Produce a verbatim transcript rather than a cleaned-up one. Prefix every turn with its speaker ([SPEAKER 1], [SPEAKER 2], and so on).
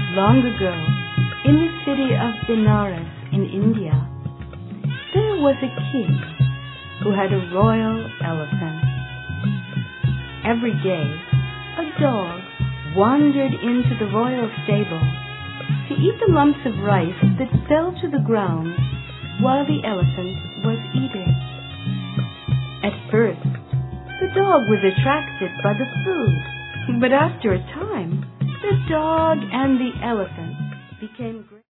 [SPEAKER 1] Long ago, in the city of Benares in India, there was a king who had a royal elephant. Every day, a dog wandered into the royal stable to eat the lumps of rice that fell to the ground while the elephant was eating. At first, the dog was attracted by the food, but after a time, the dog and the elephant became great